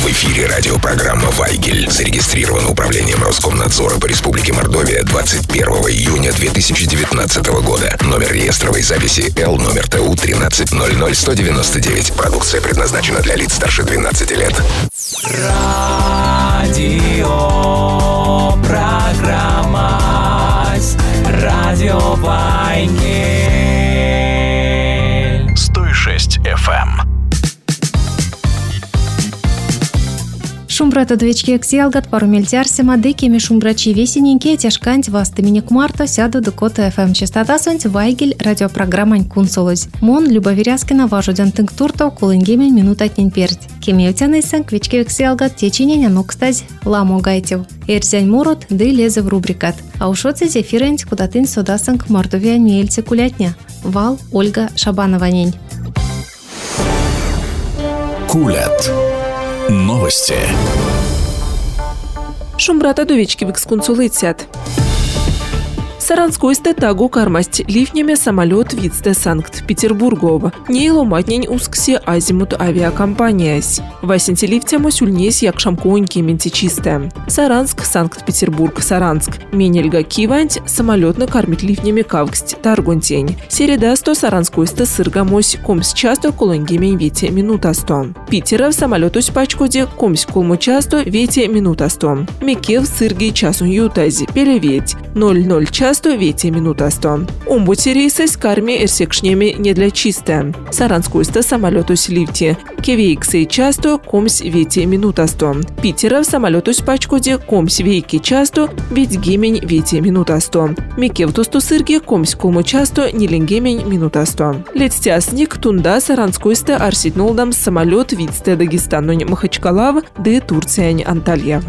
В эфире радиопрограмма «Вайгель». Зарегистрирована Управлением Роскомнадзора по Республике Мордовия 21 июня 2019 года. Номер реестровой записи Л номер ТУ 1300199. Продукция предназначена для лиц старше 12 лет. Радиопрограмма «Радио Вайгель». 106 FM. Шумбрата двечки эксиалгат пару мельтярсима декими шумбрачи весененькие тяжканť васты миник марта сяду докота ФМ частота сонь Вайгель радиопрограммань кунсолоз. Мон Любовиряскина важудян тынктурто кулынгемен минут атнень пердь. Кемеютянайсан квечки эксиалгат течинень анокстазь ламо гайтев. Эрзянь мурот ды лезе в рубрикат. А ушоцы зефиренць кудатын содасанг мордовиян мельце кулятня. Вал Ольга Шабанованень. Кулят. Новости. Шумбрата довечки викскунсулыцят. Саранской стетагу кармасть ливнями самолет вицте Санкт-Петербургов. Не ломатнень усксе азимут авиакомпаниясь. Васенти лифтямось ульнесь якшамкоеньки ментичисте. Саранск, Санкт-Петербург, Саранск. Менельга киванть самолетно кормит ливнями кавксть таргунтень. Середа 100 Саранской сте сыргамось комс часто колонгемень вете минутасто. Питера в самолетусь пачкоде комс колму часто вете минутасто. Мекев сырги часун ютази переветь 00 часто вете минутасто. Умбути рейсась карме эрсекшнеми не для чисте. Саранской сте самолетусь лифте. Кевейксей часто комс вете минутасто. Питера в самолетусь пачкоде комс вейки часто ведь гемень вете минутасто. Мекев тосту сырги комс колму часто нилингемень минутасто. Летстясник тунда Саранской сте арситнолдам самолет вицте Дагестанунь Махачкалав де Турциянь Антальяв.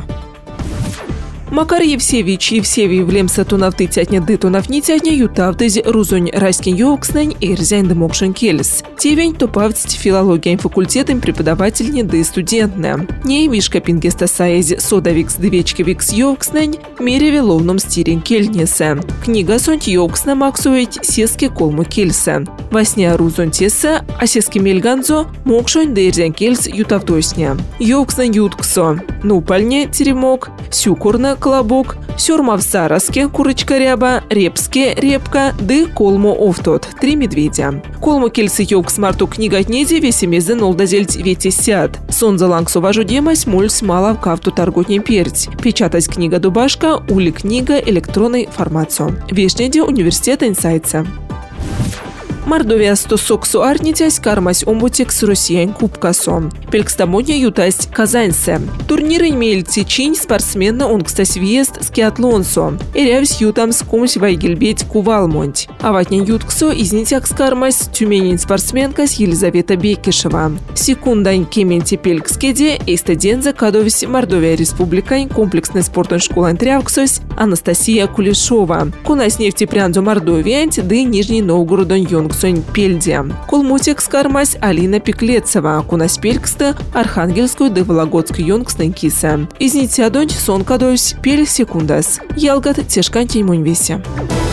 Макар Евсевий влемса тунавты тятня ды тунавни тятня ютавдыз рузонь райскин йоукснень эрзянь дымокшен келес. Тевень топавдсть филологиям факультетом преподавательни ды студентне. Ней вишка пингеста саези содавикс двечки викс йоукснень мереве ловном стирен кельнесе. Книга сонть йоуксна максуеть сески колму кельсе. Васня рузонь тесе, а сески мельганзо мокшонь да эрзянь кельс ютавдосня. Йоукснень ютксо. Нупальне теремок, сюкурна колобок, сюрма в сараске, курочка ряба, репске, репка, ды колму овтот, 3 медведя. Колму кельсы йокс марту книга тнеди весемезе нолдазельть вети сяд. Сонза лангсу важу демась мольс мала в кафту торготни перть. Печатать книга дубашка, ули книга электронной формацию. Вешнеде университет инсайца. Мордовия 100 соксу арнитясь кармась омбутекс Россиян кубкасо. Пелькстамонья ютасть Казаньсе. Турнир имеет течень спортсмена онгстась въезд скиатлонсо. Эрявсь ютамс комусь Вайгельбеть кувалмонть. А ватнен ютксо изнитякс кармась тюменин спортсменкась Елизавета Бекишева. Секундань кементи пелькскеде эйстаденза кадовись Мордовия республикань комплексный спортон школан трявксось Анастасия Кулешова. Кунась нефти прянзу Мордовиянть ды Нижний Новгородон Йонгсонь Пельде. Колмутекс кармась Алина Пеклецева. Кунась пельксты Архангельскую ды Вологодскую Йонгснен киса. Изнитядонь сон кадовись пель секундас. Ялгат тешкантень муньвесе.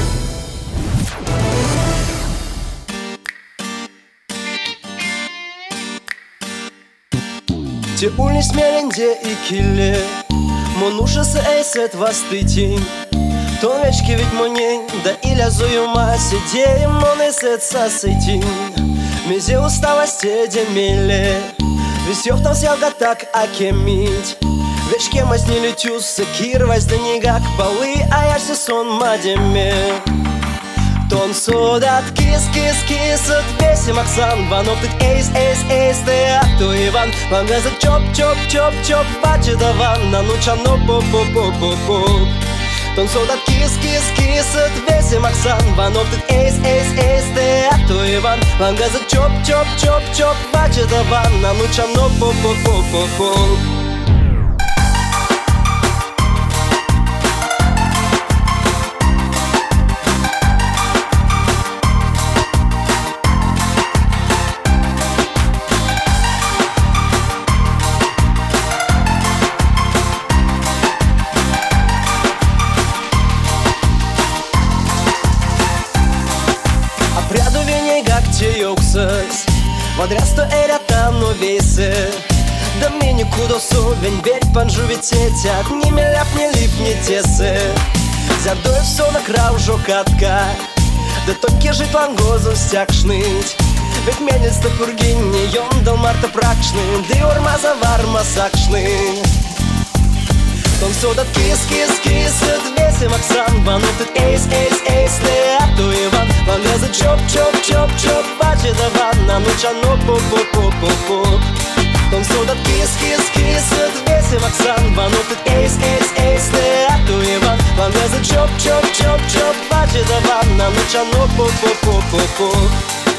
Те улис меренде и килле, монушасы эйсет вастытень. Тонечки ведь монень, да иля зуюма сидеем, мон эйсет сасытень. Мезе усталости демеле, весёв там сялга так акемить. Вешке мась не летюсы, кирвась да нигак полы, а я все сон мадеме. Тон судат кис-кис-кис, весим Оксан, ванок тут эйс-эйс-эйс, теату Иван. Мангаза чоп-чоп-чоп-чоп, паче даван, нанучано поп-поп-поп-поп. Тон судат кис-кис-кис, весим Оксан, ванок тут эйс-эйс-эйс, теату Иван. Мангаза чоп-чоп-чоп-чоп, паче даван, нанучано поп-поп-поп-поп. Водрясто эрята но весе Da mine kudosu, vien bėg panžuvicėte, ni mėlep, ni lip, ni tiesi. Зядою все накрав жокатка, да токи жить лангозу стякшнить. Ведь менец та пургинни, йон дал марта пракшны, ды орма заварма сакшны. Том содат кис, кис, кис, весе Максан, ванутит эйс, эйс, эйс, не ату Иван. Вангаза чоп, чоп, чоп, чоп, бачи да ванна, нуча но поп, поп, поп, поп, поп. Том содат кис, кис, кис, весе Максан, ванутит эйс, эйс, эйс, не ату Иван. Вангаза чоп, чоп, чоп, чоп, бачи да ванна, нуча но поп, поп, поп, поп, поп.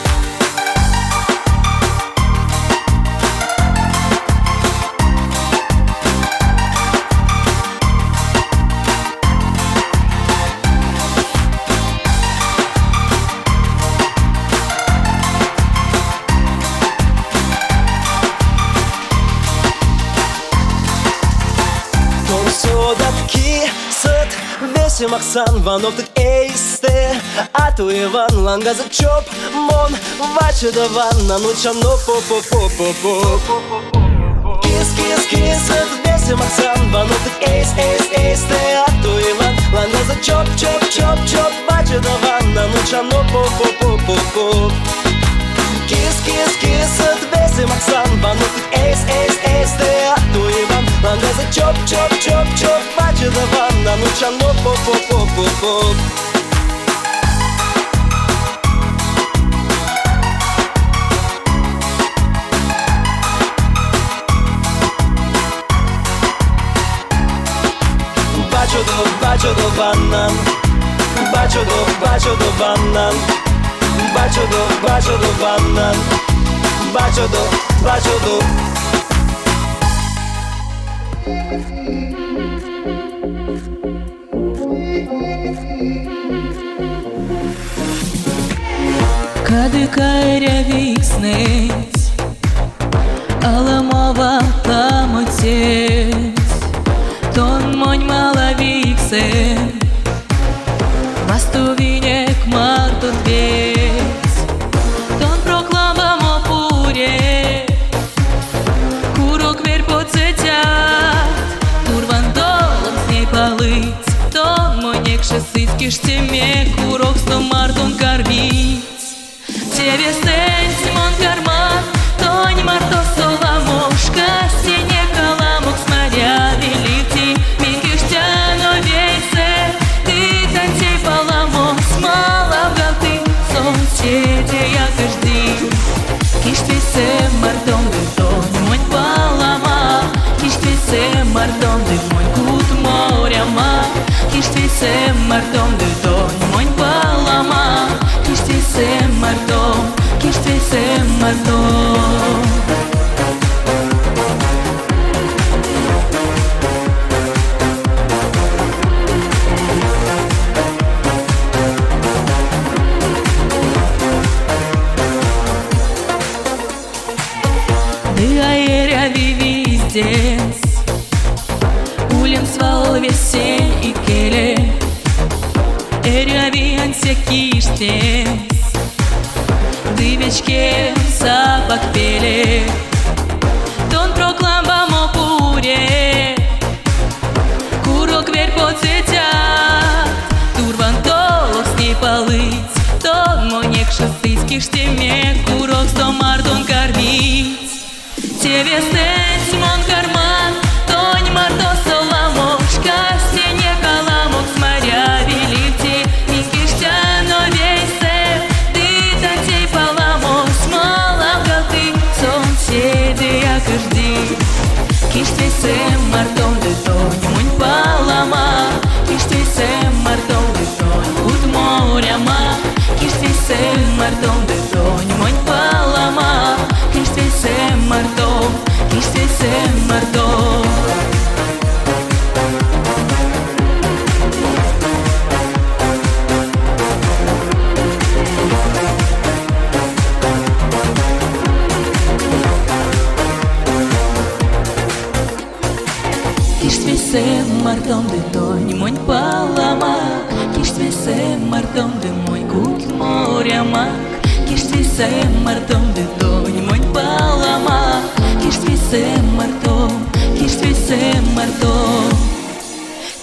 Максан, ванотит эйсте, а ту Иван, лангаза чоп, мон, ваче да ванна, нуча но по-по-по-по-по. Кис, кис, кис, весе Максан, ванотит эйс, эйс, эйсте, а ту Иван, лангаза чоп, чоп, чоп, чоп, ваче да ванна, нуча но по-по-по-по-по. Кис, кис, кис, весе Максан, ванотит эйс, эйс, эйсте, а ту Иван, лангаза чоп, чоп, чоп, чоп, ваче да ванна, нуча но по-по-по-по-по. Bacio do vannan, bacio do vannan, bacio do vannan, bacio do. Кадыкайря викснець, аламова ламотець, тон монь мала виксен, мастовинек мартон вец, тон прокламбам опуре, курок вер поцетят, турван долом с ней полыть, тон монек шесыцкиш теме, курок сто мартон кормить. Тебе сенс, мон карман, тонь марто соломошка, сине каламок с моря великий, минкиштяно вейсе, ты танцей паламок, смала ты, соцсети я каждый. Киштвисе мартон ты тонь, монь палама, киштвисе мартон ты монь кут моря ма, киштвисе мартон ты тонь, монь палама, киштвисе мартон, киштвисе мартон. Дыаеря вивиздец, улем свал весень и келе, эря вианся киштец, дывечке запах пеле, тон прокламбам опуре, курок вер поцетят, турван долог с ней полыть, тон монек шестыцкиш теме, курок сто мартон кормить. Тебе стенс, мон карман, тонь марто соломошка, сине каламок с моря великий, минкиштяно вейсе, ты танцей паламок, смала ты, соцсети я каждый. Киштвисе мартон ты тонь, монь палама, киштвисе мартон ты тонь, кут моря ма, киштвисе мартон ты тонь, монь палама, киштвисе мартон, киштвисе мартон. Киштвисе мартон ты тонь, монь палама, киштвисе мартон ты монь кут моря ма, киштвисе мартон ты тонь, монь палама, киштвисе мартон.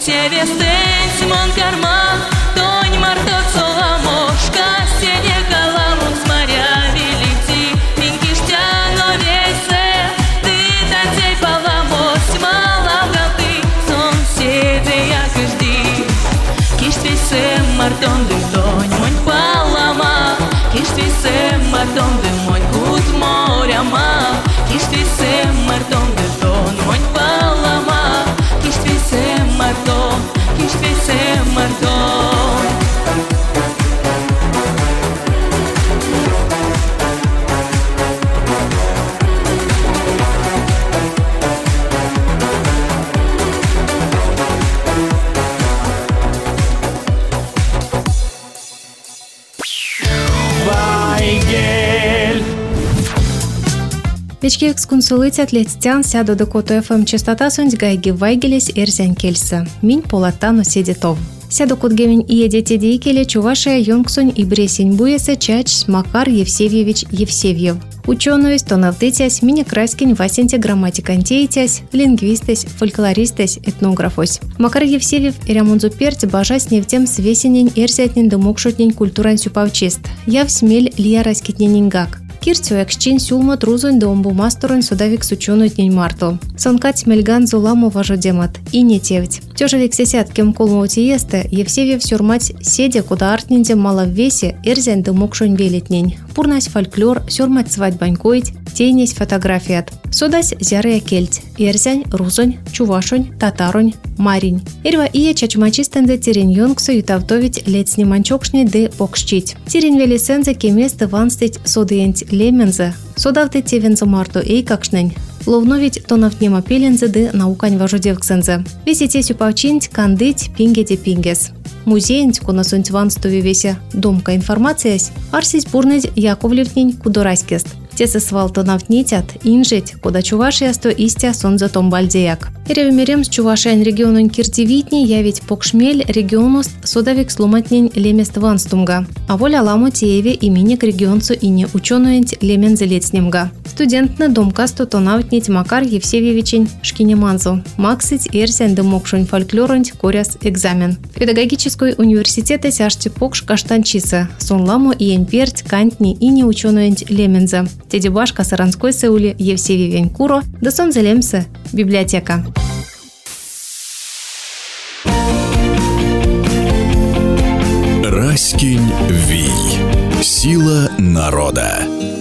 севестен Симон карма, тонь мартот соломошка, сене каламун с моря велити, минкиштяно весе, ты танцей поломос, малам галты, сон седе я кажди. Киштвисе мартон дым тонь, монь палама, киштвисе мартон дым монь кут моряма, киштвисе мартон дым тонь, монь палама, киштвисе мартон, киштвисе мартон. Вайгель. Вечки экскунсулыть атлетстян сяду до Коту ФМ частота сонь гайги вайгелес эрзян кельса. Минь полаттану седитов. Сяду кут гемень и едете дейкеле Чувашия Йонгсонь и Бресень буеса Чач Макар Евсевьевич Евсевьев. Ученый стонавдытясь, мини-краскин Васенте грамматикантейтясь, лингвистась, фольклористась, этнографось. Макар Евсевьев и Рамонзу Перть бажась невтем свесенень эрзятнин домокшутнень культуран сюпавчест. Яв смель лия раскитненингак. Киртю экшчин сюлма трузонь да омбумасторонь судавик с ученую днень марту. Сонкать мельган зуламу важодемат. И не тевть. Тёжевик сесят кем колму тиесте, Евсевьев сюрмать седя куда артнинде мало в весе, эрзянь да мокшонь велетнень. Пурнась фольклор, сюрмать свадьбанькоить, тейнесь фотографият. Судась зярая кельть, эрзянь, рузонь, чувашонь, татаронь, маринь. Ирва ие чачмачистенде тирень йонгсо ютавтовить лет сниманчокшни де покшчить. Тирень велисензе кеместе ванстить содыенть лемензе, содавте тевензе марту эйкакшнень. Ловновить тонавнема пелензе де наукань важодевксензе. Весите сюпавчинть кандыть пингеде пингес. Музеинть кунасунть ванстуви весе домка информациясь, арсись бурныть Яковлевнень кудораськест. Тесы свалтонавтнитят, инжить, куда Чувашиясто истя сонза томбальдеяк. Иревимерем с Чувашиян регионун киртивитни явить покшмель регионуст содавик сломатнень лемест ванстумга. А воля ламу тееве имени к регионцу и не ученуенть лемен залетснемга. Студентны домкасто тонавтнить Макар Евсевьевичень шкинеманзу. Максить эрсян демокшунь фольклорунть коряс экзамен. Педагогической университета сяшти покш каштанчиса. Сон ламу и энперть кантни и не ученуенть леменза. Тедибашка Саранской Сеуле Евсевьевень Куро, да сон залемсе библиотека. Раськинь Вий. Сила народа.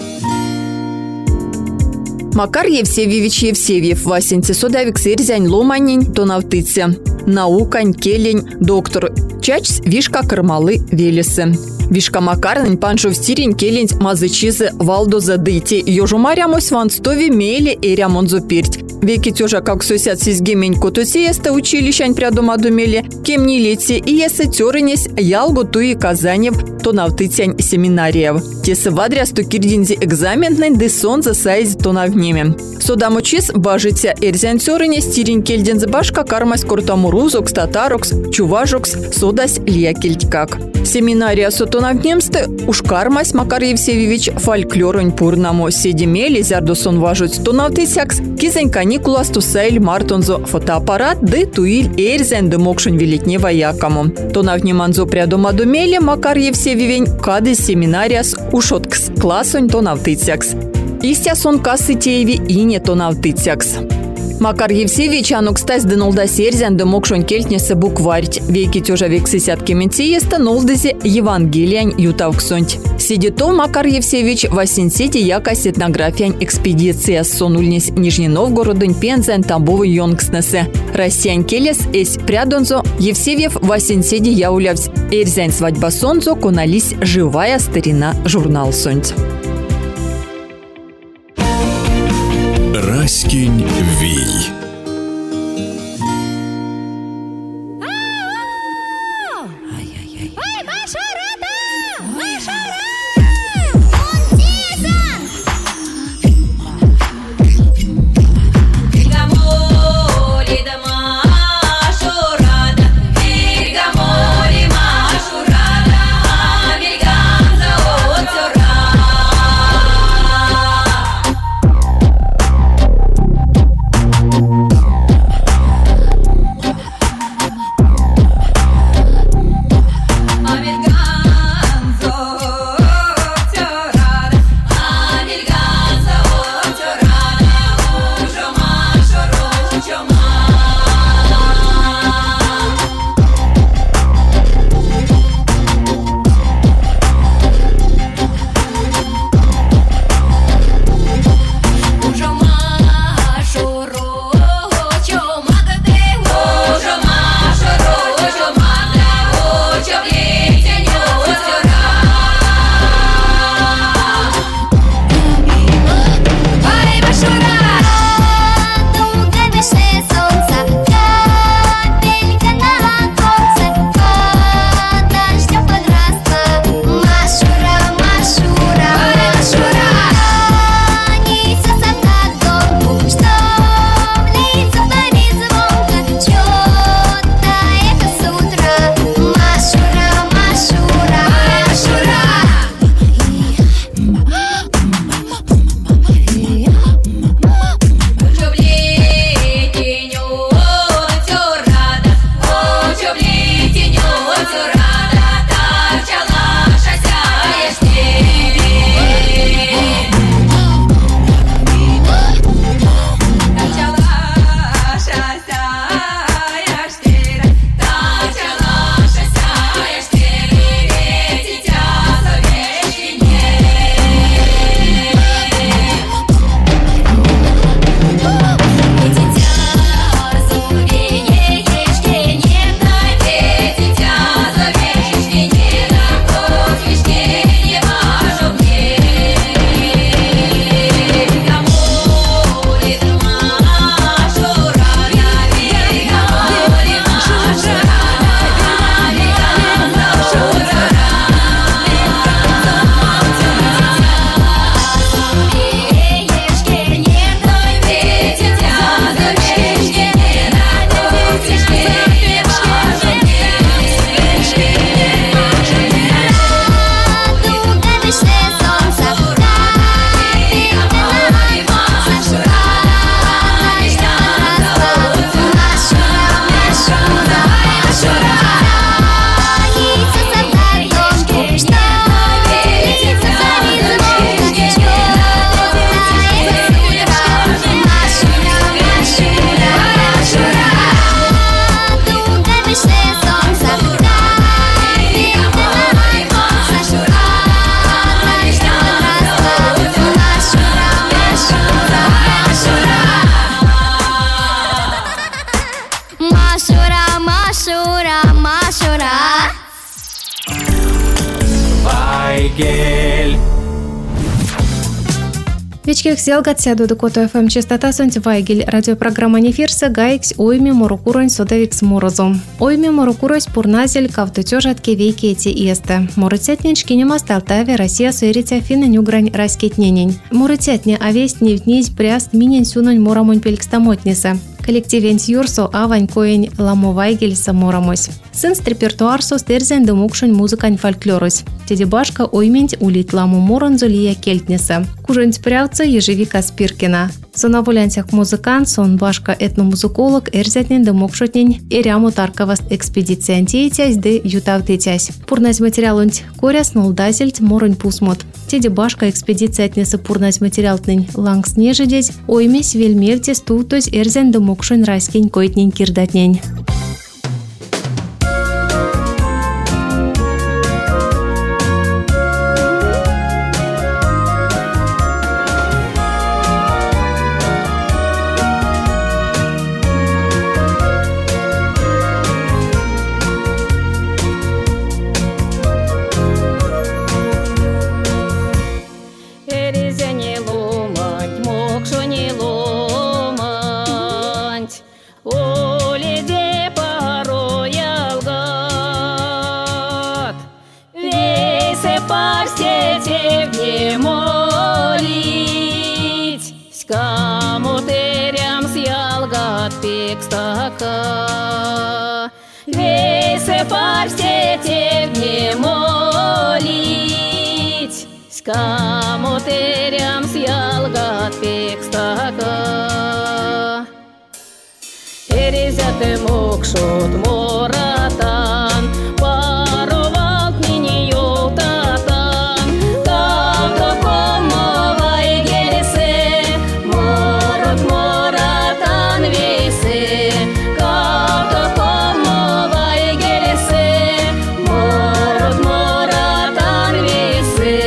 Макар Евсевьевич Евсевьев Васенте содавик сырзянь ломанень тонавтыце. Наукань келень доктор Чачс вишка кырмалы велесы. Вишка Макарнень паншов стирень келень мазычизы валдоза дыйте. Ёжумарямось ванстове меле и рямонзо перть. Веки тёжа как сосят сизгемень котусиеста училищань прядома думели. Кем не лете и есе тёрынесь ялгу туи Казанев тонавтыцянь семинариев. Тесе вадрясту кирдинзи экзаментнень десон за сайз тонавнеме. Содамучис бажитя эрзянь тёрынесь стирень кельдензи башка кармась кортамурузокс, татарокс, чуважокс, содась лия кельткак. Семинария сотонавнемсты уж кармась Макар Евсевьевич фольклорунь пурнамо седемели зярдосон важуть тонавтыцякс кизень каникулас тусайль мартонзо фотоаппарат ды туиль эрзянь дымокшунь велетнева якому. Тонавнеманзо прядома думели Макар Евсевьевень кады семинарияс ушоткс классонь тонавтыцякс. Истя сон кассы тееви и не тонавтыцякс. Макар Евсевьевич анукстась дынолда серзян дымокшонь кельтнесе букварить. Веки тёжа вексысятки ментиеста нолдызе Евангелиянь ютавксонть. Сидито Макар Евсевьевич васенсети якась этнографиян экспедиция сонульнес Нижний Новгородынь Пензань Тамбовый Йонгснесе. Россиян келес эсь прядонзо Евсевьев васенседи яулявсь. Эрзянь свадьба сонзо конались живая старина журнал сонть. Раськинь Вий. Вечких зелгат сяду до Кото ФМ частота сонть Вайгель. Радиопрограмма Нефирса гайкс ойми морокурань содавик с морозом. Ойми морокурось пурназель кавтутёжат кевейки эти иесте. Морыцетнень шкинема сталтаве Россия суэритя финна нюгрань раскетненень. Морыцетне авесть невтнись пряст минень сунань морамонь пелькстамотниса. Коллективенс юрсо авань коень ламо Вайгель саморамось. Сын репертуарсо стерзен демукшень музыкань фольклорось. Тедебашка ойменть улит ламу моронзо лия кельтниса. Кужень спрявца ежевика Спиркина. Сонаволянсях музыкант, сон башка этномузыколог эрзятнен демукшотнень эряму таркаваст экспедициянь тейтясь де ютавтетясь. Пурнась материалунть коряс нолдазельть моронь пусмот. Тедебашка экспедициятнесы пурнась материалтнень лангс нежедеть оймесь вельмевте стутось эрзен демукшень райскень койтнень кирдатнень. Камотерям сялгат пекстака. Эрезяте мокшот моратан, паровалт мини йолтатан. Кавто комо Вайгельсе, морот моратан весе. Кавто комо Вайгельсе, морот моратан весе.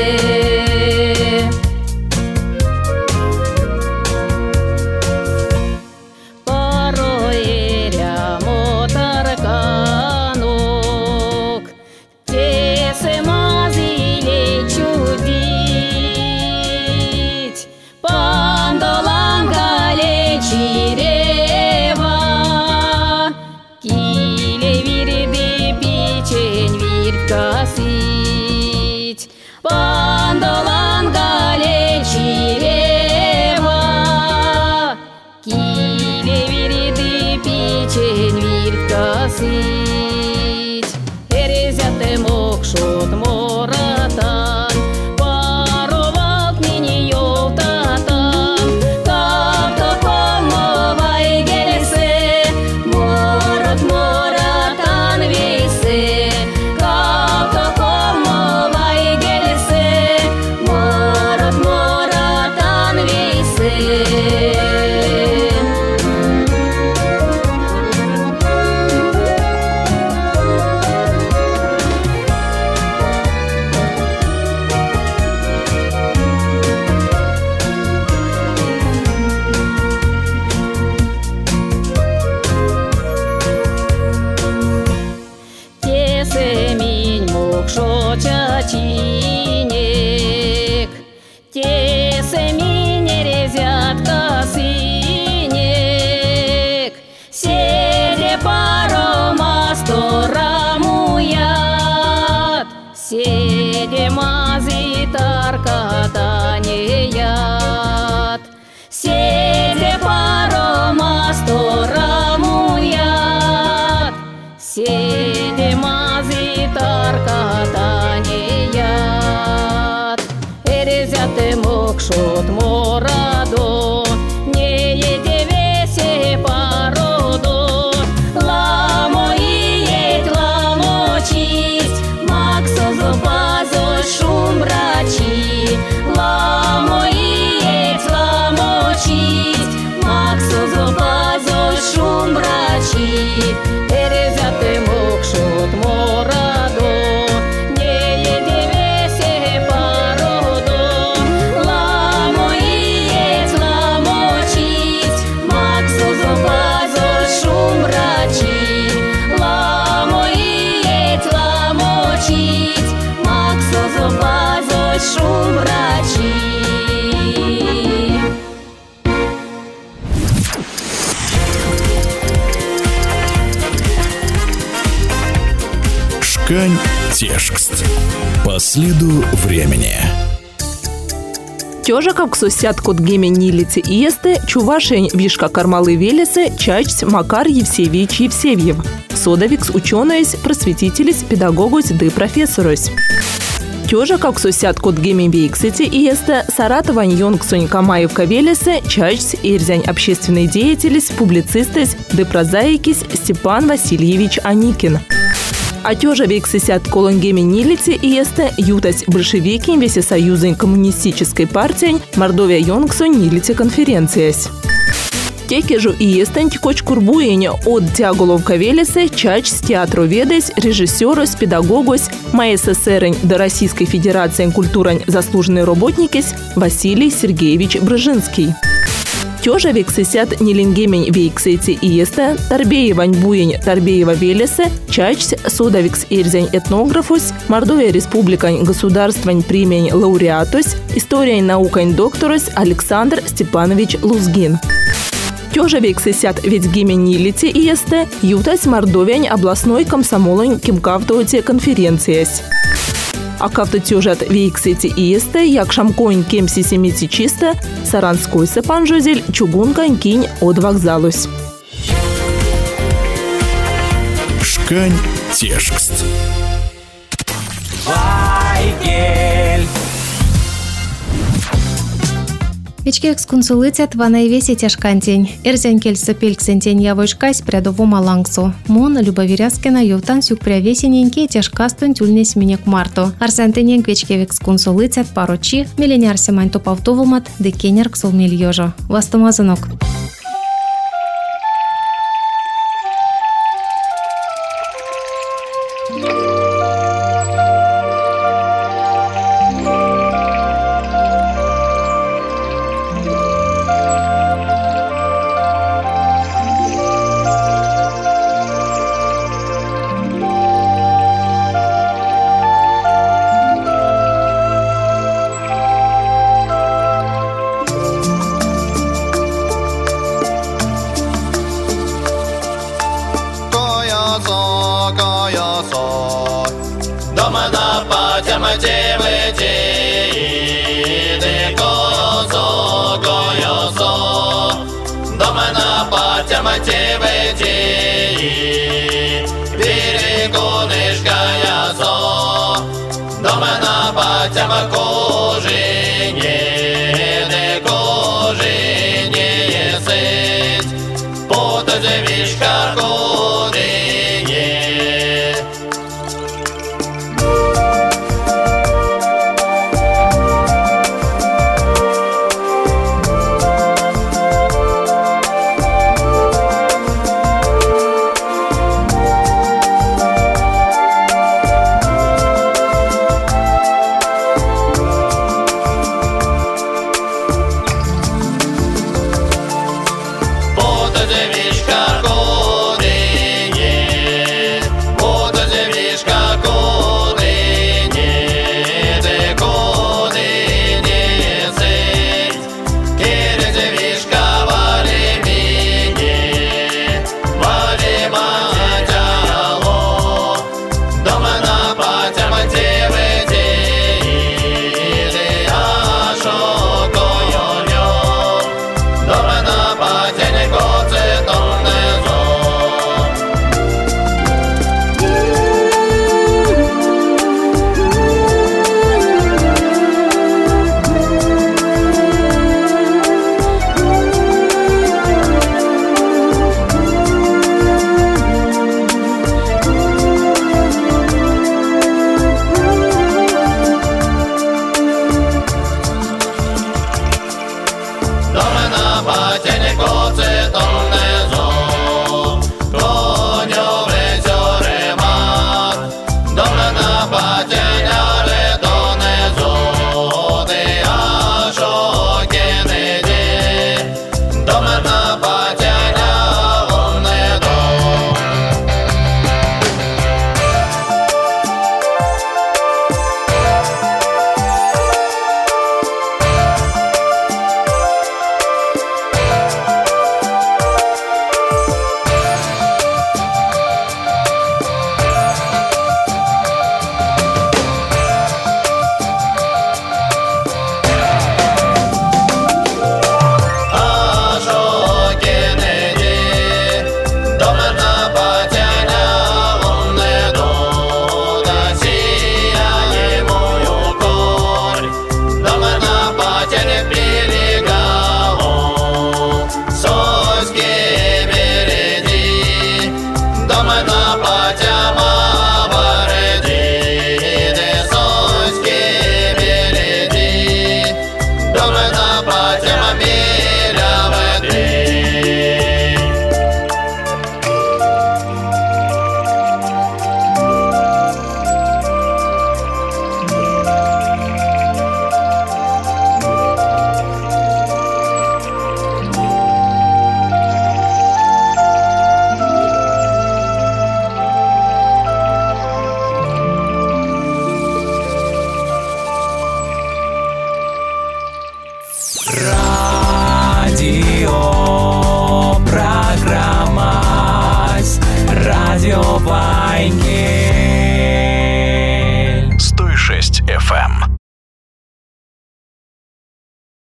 Эрезяте мокшот моратан, паровалт мини йолтатан. Кавто комо Вайгельсе, морот моратан весе. Кавто комо Вайгельсе, морот моратан весе. Чачинек, тесеми нерезятка синек, седе парома сторамуят, седе мази таркатанеят, седе парома сторамуят, седе мази таркатанеят. Эрезяте мокшот морадо, не еде весе пародо. Ламо иеть, ламо чисть, максо зубазо шумбрачи. Ламо иеть, ламо чисть, максо зубазо шумбрачи. Эрезяте мокшот морадо, не еде весе пародо. Ламо Шкань тешкст. По следу времени. Тёжа как сосят кот геме нилице иесте, чувашень вишка кармалы велесе, чачсь Макар Евсевич Евсевьев. Содавикс ученысь, просветителись, педагогусь да профессорусь. Тёжа как сосят кот геме вейксете иесте, Саратовань Йонгсонь Камаевка велесе, чачсь ирзянь общественный деятелись, публицистесь, да прозаикись Степан Васильевич Аникин. А тёжа вейксесят колонгеме нилице иесте, ютась большевики весе союзень коммунистической партии Мордовия Йонгсонь нилице конференциясь. Теке же иестен тикоч курбуене от тяголовка велесе, чачсь театроведесь, режиссерус, педагогус, МССР до Российской Федерации культурань заслуженный работникис Василий Сергеевич Брыжинский. Тёжа вейксесят нилингемень вейксети иесте, Тарбеевань буень Тарбеева велесе, чачсь содавикс ирзянь этнографус, Мордовия республикань государствань премень лауреатус, история наукань докторус Александр Степанович Лузгин. Тёжа вейксесят ведь гемень нилите иесте, ютась Мордовиань областной комсомолань кимкавтоте конференциясь. А кавто тёжат вейксети иесте, як шамкоин кемси семити чисто, Саранской сапан жозель чугункань кинь от вокзалусь. Шкань тешкст. Вайгель. Вечкекс кунсулыцят ванайвеси тяжкантень. Эрзянь кельса пельксентень явойшкайс прядову малангсу. Мон Любовиряскина ювтан сюк прявесененьке тяжкастон тюльнес минек марто. Арсантенен вечкевекс кунсулыцят парочи, миллионер семань топавтовумат, декенер ксол мильёжо. Вастомазанок.